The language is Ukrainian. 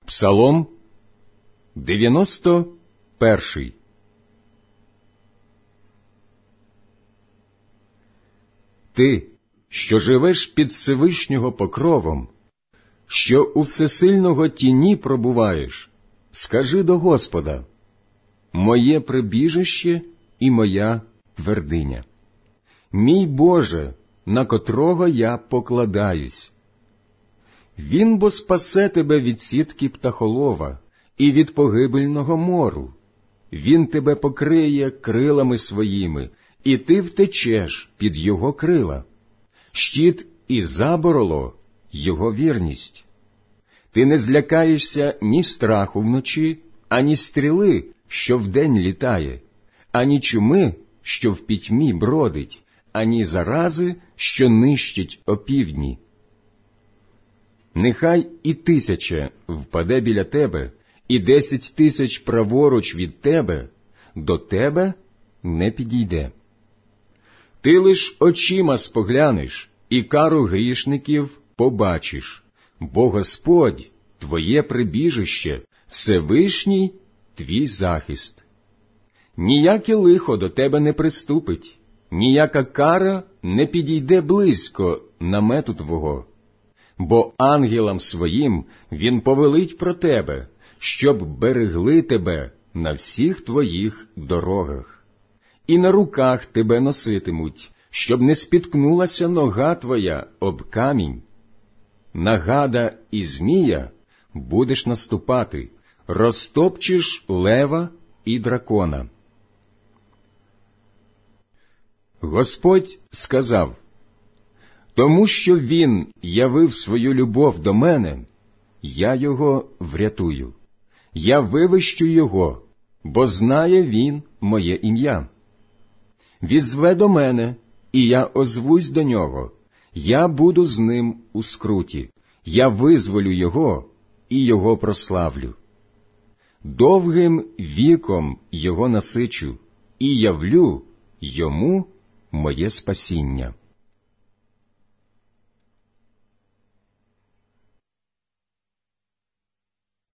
Псалом 91. Ти, що живеш під Всевишнього покровом, що у всесильного тіні пробуваєш, скажи до Господа: «Моє прибіжище і моя твердиня, мій Боже, на котрого я покладаюсь». Він бо спасе тебе від сітки птахолова і від погибельного мору. Він тебе покриє крилами своїми, і ти втечеш під його крила. Щит і забороло – його вірність. Ти не злякаєшся ні страху вночі, ані стріли, що вдень літає, ані чуми, що в пітьмі бродить, ані зарази, що нищить опівдні. Нехай і 1000 впаде біля тебе, і 10 000 праворуч від тебе, до тебе не підійде. Ти лиш очима споглянеш, і кару грішників побачиш, бо Господь – твоє прибіжище, Всевишній – твій захист. Ніяке лихо до тебе не приступить, ніяка кара не підійде близько намету твого. Бо ангелам своїм він повелить про тебе, щоб берегли тебе на всіх твоїх дорогах. І на руках тебе носитимуть, щоб не спіткнулася нога твоя об камінь. На гада і змія будеш наступати, розтопчеш лева і дракона. Господь сказав: «Тому що він явив свою любов до мене, я його врятую. Я вивищу його, бо знає він моє ім'я. Візве до мене, і я озвусь до нього. Я буду з ним у скруті. Я визволю його і його прославлю. Довгим віком його насичу і явлю йому моє спасіння».